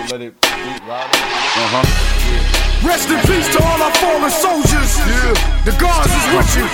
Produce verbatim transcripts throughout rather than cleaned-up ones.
let it beat ride. Uh-huh. Yeah. Rest in peace to all our fallen soldiers. Yeah. The gods is with you.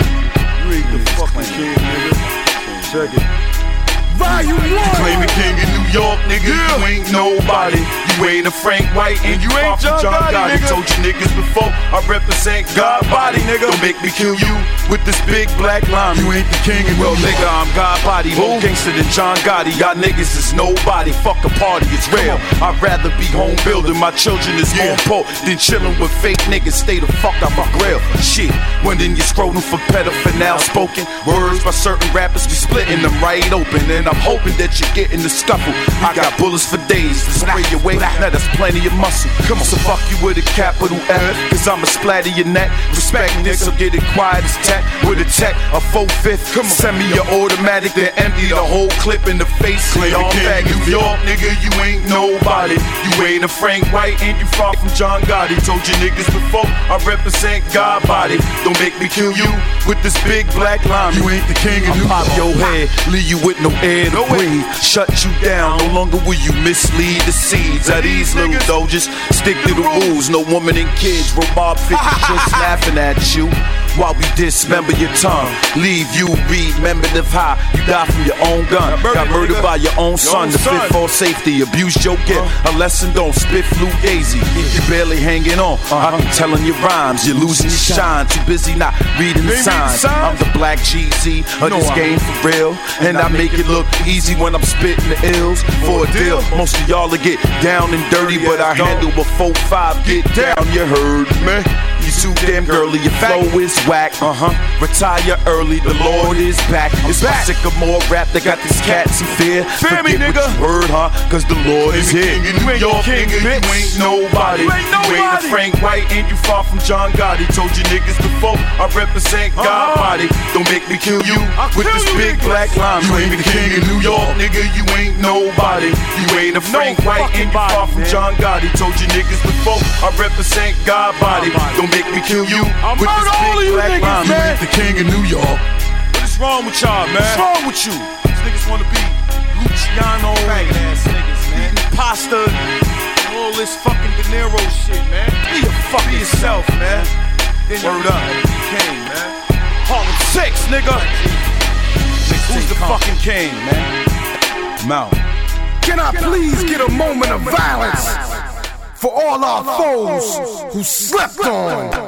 You ain't the fucking king, nigga. Check it. Volume one. You claim the king in New York, nigga. Yeah. You ain't nobody. You ain't a Frank White and you, you ain't John, John Gotti. Gotti. Told you niggas before, I represent God body, nigga. Don't make me kill you with this big black line. You ain't the king in Well, nigga, I'm God body. More gangster than John Gotti. Y'all niggas is nobody. Fuck a party, it's real. I'd rather be home building my children is yeah. more poor than chilling with fake niggas. Stay the fuck out my grill. Shit, when then you scrolling for pedophilia spoken words by certain rappers, we splitting them right open. And I'm hoping that you get in the scuffle. I got bullets for days to spray your way. Now that's plenty of muscle. Come on, so fuck you with a capital F, cause I'ma splatter your neck. Respect this, so get it quiet as tech. With a tech, a four-fifth. Come on, send me your automatic, then empty the whole clip in the face. Claim the king in New York, nigga, you ain't nobody. You ain't a Frank White and you far from John Gotti. Told you niggas before, I represent God body. Don't make me kill you with this big black line. You ain't the king in New York. Pop your head, leave you with no air to breathe. Shut you down, no longer will you mislead the seeds of these little doges. Stick to the rules, no woman and kids. Robob fifty just laughing at you while we dismember your tongue. Leave you remembered of how you died from your own gun. Got murdered by your own son. The fifth for safety, abused your gift. A lesson, don't spit flu daisy. You barely hanging on. I be telling your rhymes, you're losing your shine. Too busy not reading the signs. I'm the black G Z of this game for real, and I make it look easy when I'm spitting the ills for a deal. Most of y'all will get down and dirty, but I handle a four five. Get down, you heard me. You too damn girly, your flow is whack. Uh-huh. Retire early, the Lord is back. It's back. Sick of more rap that got these cats in fear. Fear me, nigga. What you heard, huh? Cause the Lord is here. You ain't York, king, nigga, you ain't nobody. You ain't nobody. You ain't a Frank White and you far from John Gotti. Told you niggas before, I represent God uh-huh. body. Don't make me kill you I'll with kill this you, big niggas. black line. You ain't the king in New York, nigga. You ain't nobody. You ain't a Frank No White and you body, far from man. John Gotti. Told you niggas before, I represent God body. Don't make me kill you I'll with this murder all of big you black niggas, line. man. You ain't the king in New York. What is wrong with y'all, man? What's wrong with you? These niggas wanna be Luciano, Faggot ass niggas, man. eating pasta, and all this fucking De Niro shit, man. Be a fuck Be yourself, man. Then Word you up. king, man. Harlem Six, nigga. Who's the fucking king, man? Mount. Can I please get a moment of violence for all our foes who slept on?